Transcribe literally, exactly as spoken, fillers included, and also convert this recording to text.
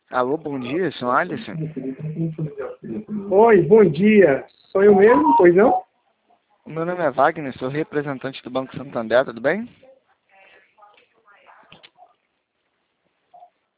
Alô, bom dia, sou Alisson. Oi, bom dia. Sou eu mesmo, pois não? O meu nome é Wagner, sou representante do Banco Santander, tudo bem?